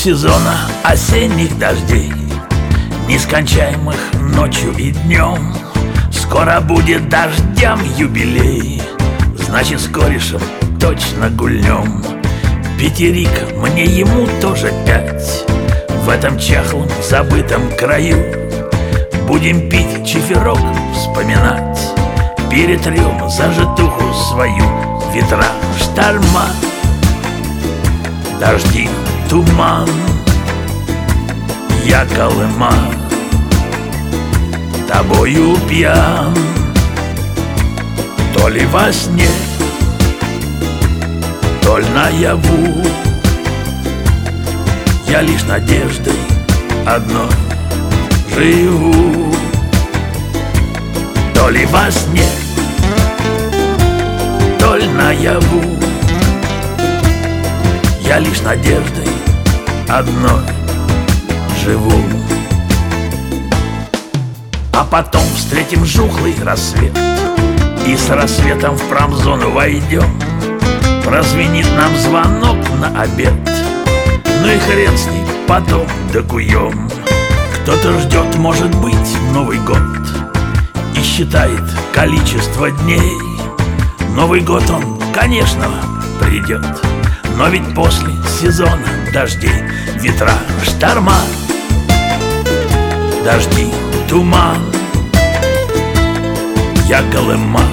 сезона осенних дождей, нескончаемых ночью и днем, скоро будет дождям юбилей, значит с корешем точно гульнем. Пятерик, мне ему тоже 5. В этом чахлом забытом краю будем пить чиферок, вспоминать, перетрем зажитуху свою. Ветра, шторма, дожди, туман, я Колыма, тобою пьян. То ли во сне, то ли наяву, я лишь надеждой одной живу. То ли во сне, то ли наяву, я лишь надеждой одной живу. А потом встретим жухлый рассвет, и с рассветом в промзону войдем. Прозвенит нам звонок на обед, ну и хрен с ним, потом докуем. Кто-то ждет, может быть, Новый год и считает количество дней. Новый год он, конечно, придет, но ведь после сезона дождей. Ветра, шторма, дожди, туман, я Колыма,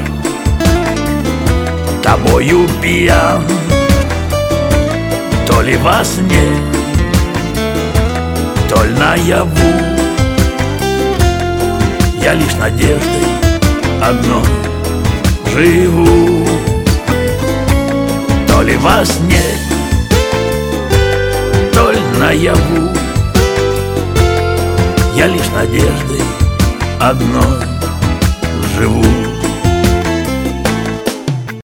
тобою пьян. То ли во сне, то ли наяву, я лишь надеждой одной живу. То ли во сне, то ли наяву, я лишь надеждой одной живу.